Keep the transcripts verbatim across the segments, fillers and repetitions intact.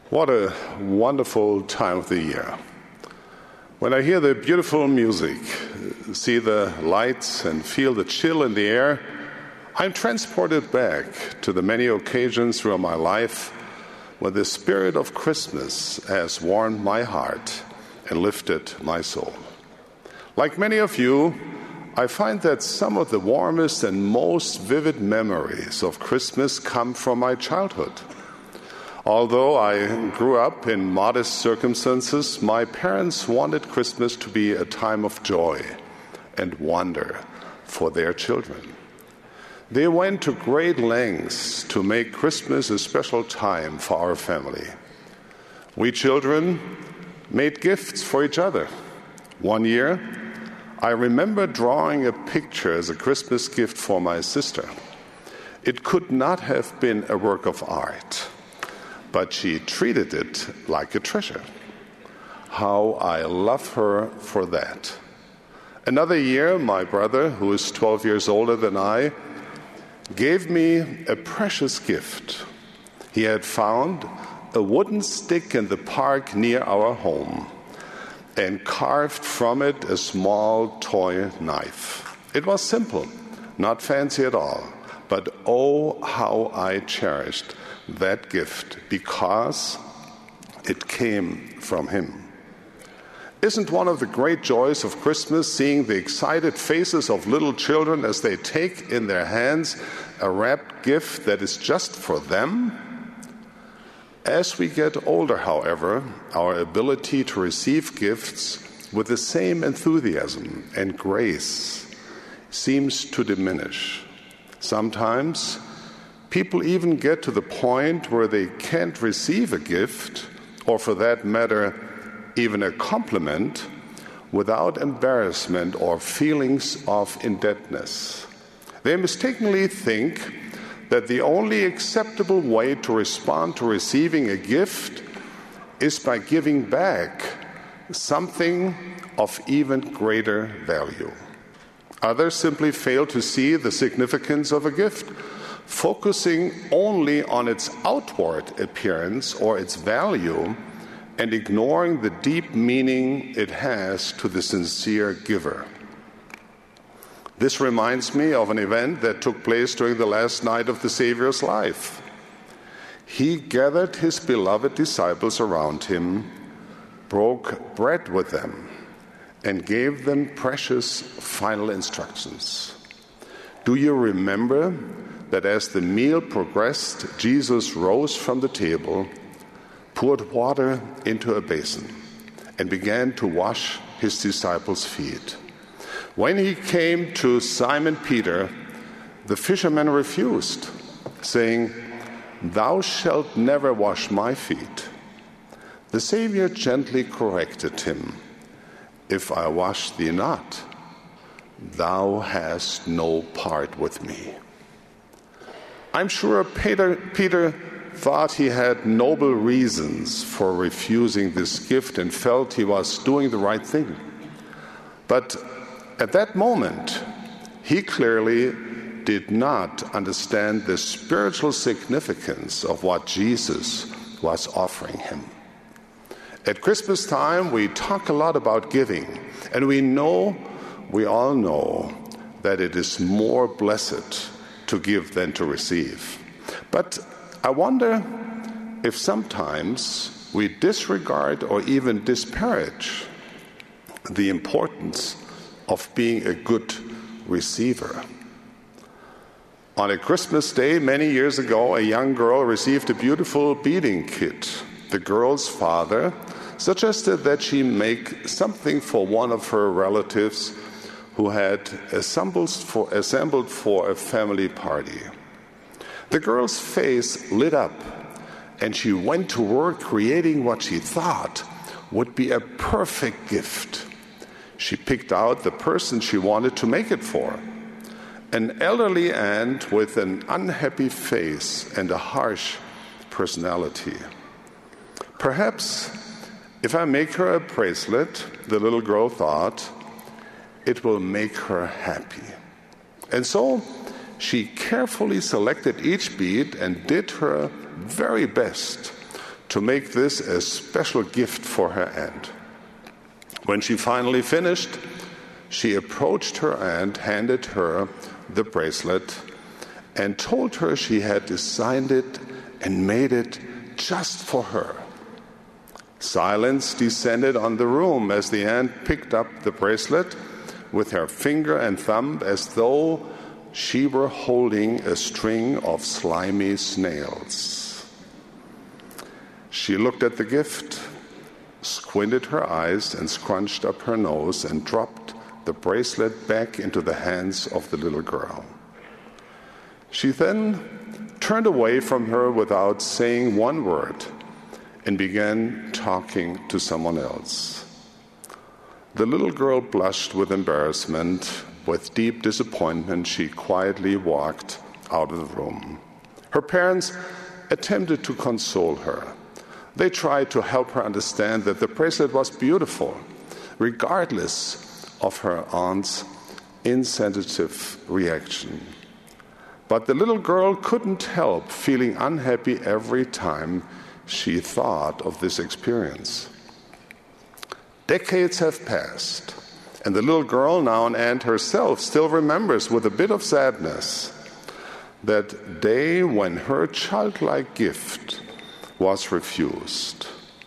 What a wonderful time of the year. When I hear the beautiful music, see the lights and feel the chill in the air, I'm transported back to the many occasions throughout my life when the spirit of Christmas has warmed my heart and lifted my soul. Like many of you, I find that some of the warmest and most vivid memories of Christmas come from my childhood. Although I grew up in modest circumstances, my parents wanted Christmas to be a time of joy and wonder for their children. They went to great lengths to make Christmas a special time for our family. We children made gifts for each other. One year, I remember drawing a picture as a Christmas gift for my sister. It could not have been a work of art, but she treated it like a treasure. How I love her for that. Another year, my brother, who is twelve years older than I, gave me a precious gift. He had found a wooden stick in the park near our home and carved from it a small toy knife. It was simple, not fancy at all, but oh, how I cherished that gift because it came from him. Isn't one of the great joys of Christmas seeing the excited faces of little children as they take in their hands a wrapped gift that is just for them? As we get older, however, our ability to receive gifts with the same enthusiasm and grace seems to diminish. Sometimes people even get to the point where they can't receive a gift, or for that matter, even a compliment, without embarrassment or feelings of indebtedness. They mistakenly think that the only acceptable way to respond to receiving a gift is by giving back something of even greater value. Others simply fail to see the significance of a gift, focusing only on its outward appearance or its value and ignoring the deep meaning it has to the sincere giver. This reminds me of an event that took place during the last night of the Savior's life. He gathered his beloved disciples around him, broke bread with them, and gave them precious final instructions. Do you remember that as the meal progressed, Jesus rose from the table, poured water into a basin, and began to wash his disciples' feet? When he came to Simon Peter, the fisherman refused, saying, "Thou shalt never wash my feet." The Savior gently corrected him, "If I wash thee not, thou hast no part with me." I'm sure Peter, Peter thought he had noble reasons for refusing this gift and felt he was doing the right thing. But at that moment, he clearly did not understand the spiritual significance of what Jesus was offering him. At Christmas time, we talk a lot about giving, and we know, we all know, that it is more blessed to give than to receive. But I wonder if sometimes we disregard or even disparage the importance of being a good receiver. On a Christmas day many years ago, a young girl received a beautiful beading kit. The girl's father suggested that she make something for one of her relatives who had assembled for, assembled for a family party. The girl's face lit up, and she went to work creating what she thought would be a perfect gift. She picked out the person she wanted to make it for, an elderly aunt with an unhappy face and a harsh personality. Perhaps if I make her a bracelet, the little girl thought, it will make her happy. And so she carefully selected each bead and did her very best to make this a special gift for her aunt. When she finally finished, she approached her aunt, handed her the bracelet, and told her she had designed it and made it just for her. Silence descended on the room as the aunt picked up the bracelet with her finger and thumb as though she were holding a string of slimy snails. She looked at the gift, squinted her eyes, and scrunched up her nose and dropped the bracelet back into the hands of the little girl. She then turned away from her without saying one word and began talking to someone else. The little girl blushed with embarrassment. With deep disappointment, she quietly walked out of the room. Her parents attempted to console her. They tried to help her understand that the bracelet was beautiful, regardless of her aunt's insensitive reaction. But the little girl couldn't help feeling unhappy every time she thought of this experience. Decades have passed, and the little girl, now an aunt herself, still remembers with a bit of sadness that day when her childlike gift was refused.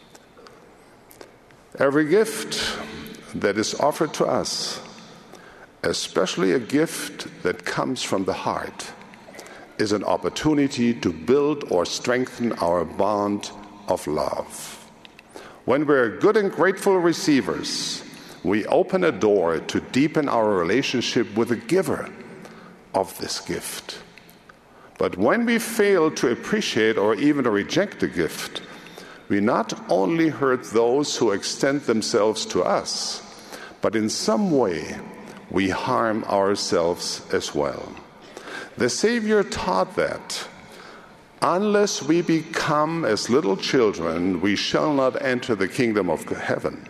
Every gift that is offered to us, especially a gift that comes from the heart, is an opportunity to build or strengthen our bond of love. When we're good and grateful receivers, we open a door to deepen our relationship with the giver of this gift. But when we fail to appreciate or even reject the gift, we not only hurt those who extend themselves to us, but in some way we harm ourselves as well. The Savior taught that unless we become as little children, we shall not enter the kingdom of heaven.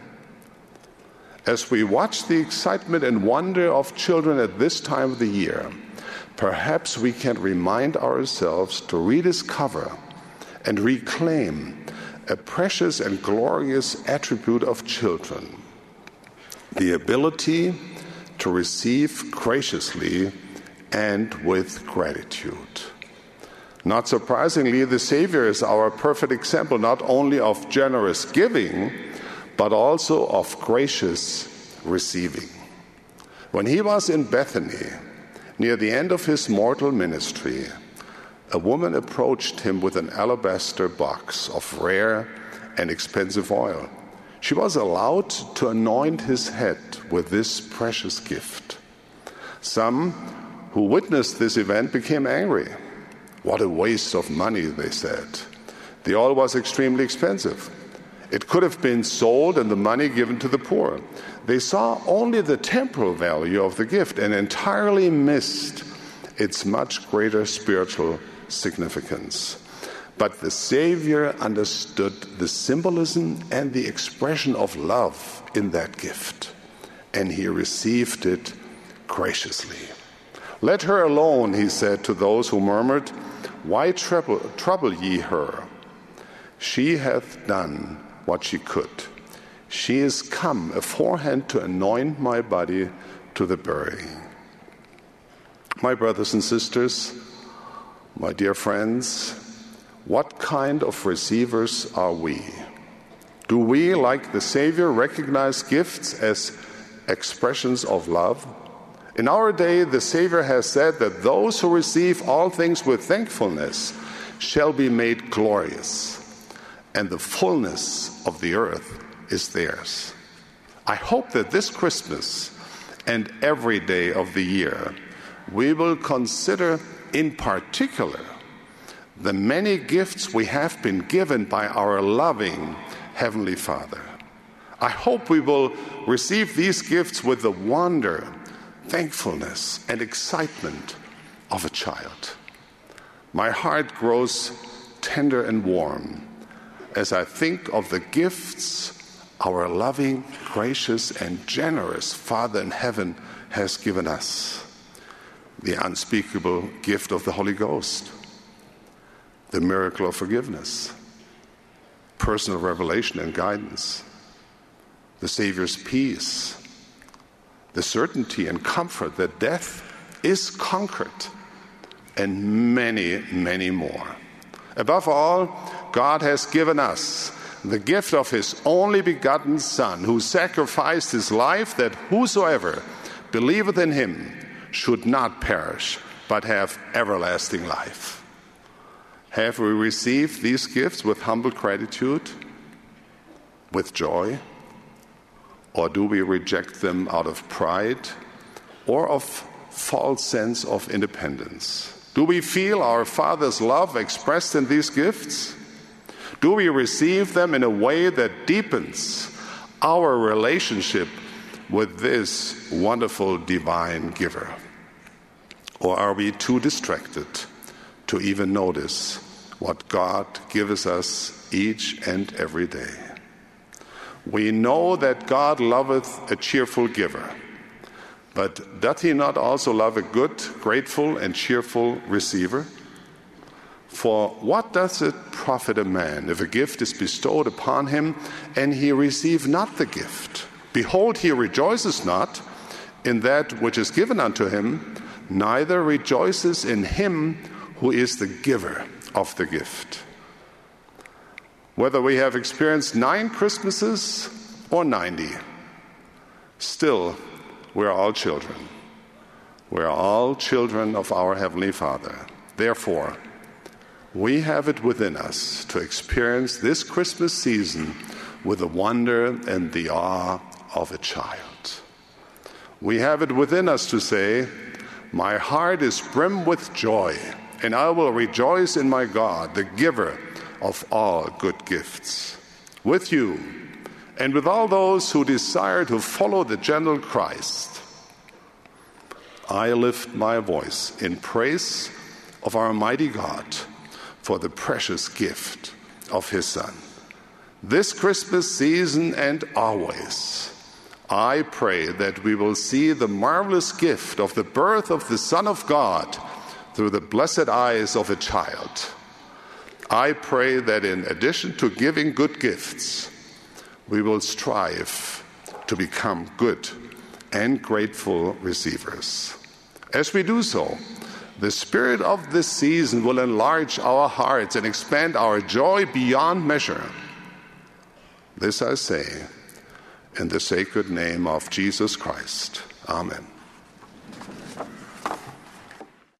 As we watch the excitement and wonder of children at this time of the year, perhaps we can remind ourselves to rediscover and reclaim a precious and glorious attribute of children, the ability to receive graciously and with gratitude. Not surprisingly, the Savior is our perfect example not only of generous giving, but also of gracious receiving. When he was in Bethany, near the end of his mortal ministry, a woman approached him with an alabaster box of rare and expensive oil. She was allowed to anoint his head with this precious gift. Some who witnessed this event became angry. What a waste of money, they said. The oil was extremely expensive. It could have been sold and the money given to the poor. They saw only the temporal value of the gift and entirely missed its much greater spiritual significance. But the Savior understood the symbolism and the expression of love in that gift, and he received it graciously. Let her alone, he said to those who murmured, why trouble, trouble ye her? She hath done what she could. She is come aforehand to anoint my body to the burying. My brothers and sisters, my dear friends, what kind of receivers are we? Do we, like the Savior, recognize gifts as expressions of love? In our day, the Savior has said that those who receive all things with thankfulness shall be made glorious, and the fullness of the earth is theirs. I hope that this Christmas and every day of the year, we will consider in particular the many gifts we have been given by our loving Heavenly Father. I hope we will receive these gifts with the wonder, thankfulness, and excitement of a child. My heart grows tender and warm as I think of the gifts our loving, gracious, and generous Father in heaven has given us. The unspeakable gift of the Holy Ghost, the miracle of forgiveness, personal revelation and guidance, the Savior's peace, the certainty and comfort that death is conquered, and many, many more. Above all, God has given us the gift of his only begotten Son, who sacrificed his life that whosoever believeth in him should not perish, but have everlasting life. Have we received these gifts with humble gratitude, with joy, or do we reject them out of pride or of false sense of independence? Do we feel our Father's love expressed in these gifts? Do we receive them in a way that deepens our relationship with this wonderful divine giver? Or are we too distracted to even notice what God gives us each and every day? We know that God loveth a cheerful giver, but doth he not also love a good, grateful, and cheerful receiver? For what doth it profit a man if a gift is bestowed upon him, and he receive not the gift? Behold, he rejoices not in that which is given unto him, neither rejoices in him who is the giver of the gift. Whether we have experienced nine Christmases or ninety, still we are all children. We are all children of our Heavenly Father. Therefore, we have it within us to experience this Christmas season with the wonder and the awe of a child. We have it within us to say, my heart is brim with joy, and I will rejoice in my God, the giver of all good gifts. With you, and with all those who desire to follow the gentle Christ, I lift my voice in praise of our mighty God for the precious gift of his Son. This Christmas season and always, I pray that we will see the marvelous gift of the birth of the Son of God through the blessed eyes of a child. I pray that in addition to giving good gifts, we will strive to become good and grateful receivers. As we do so, the spirit of this season will enlarge our hearts and expand our joy beyond measure. This I say in the sacred name of Jesus Christ. Amen.